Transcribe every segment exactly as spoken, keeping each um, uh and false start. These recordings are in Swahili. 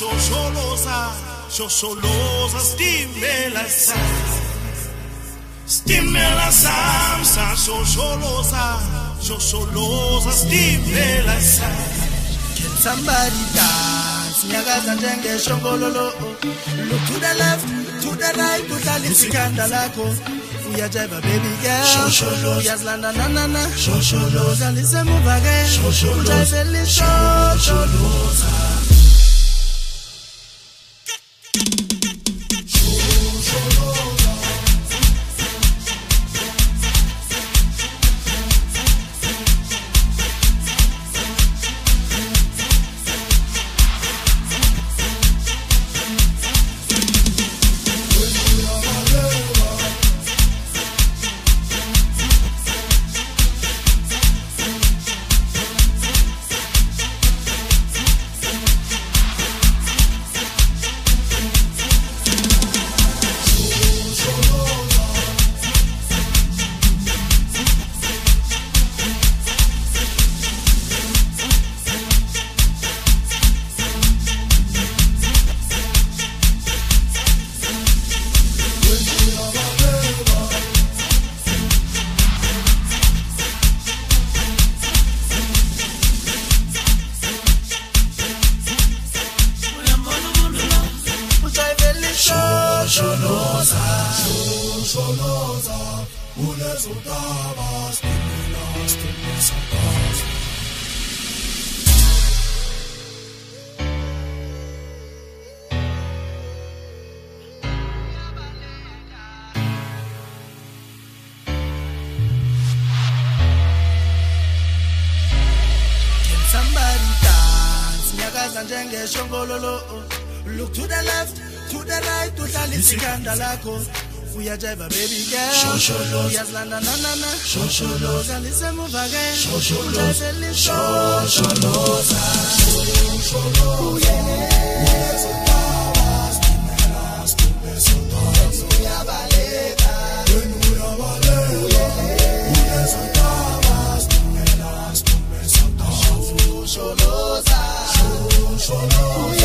shosholoza shosholoza stimela sam stimela sam sa shosholoza shosholoza stimela sam. Can somebody dance? Nyakaza njenge shongololo. Look to the left, to the right, utalisi kanda lako. Uyajiva baby girl, shosholoza. Uyazilanda na na na, shosholoza. Listen move again, shosholoza. Ujaiveli shosholoza. Shosholoza, shosholoza, ulezodaba, stimela, stimela, Can somebody dance? Nyakaza njenge shongololo. Look to the left, to the right, utalisi kanda lako. Uyajiva baby girl, shosholoza. Uyazilanda na na na, shosholoza. Listen move again, shosholoza. Ujaiveli shosholoza. Shosholoza. Ulezodaba, stimela, stimela, uyabaleka. Ulezodaba, stimela, stimela, shosholoza. Shosholoza.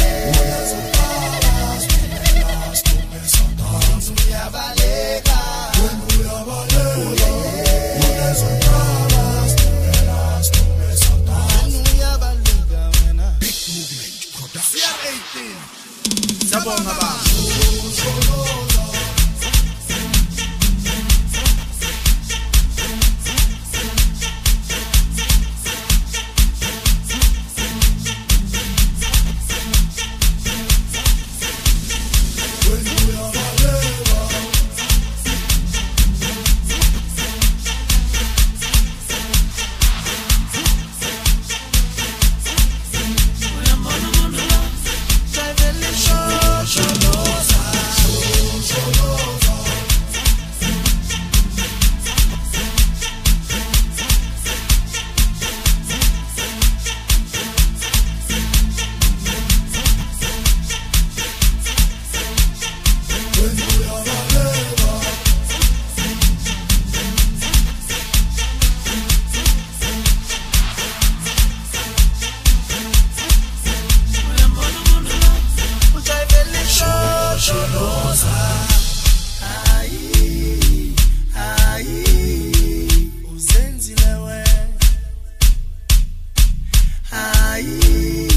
Sabonga ba. Ai, ai,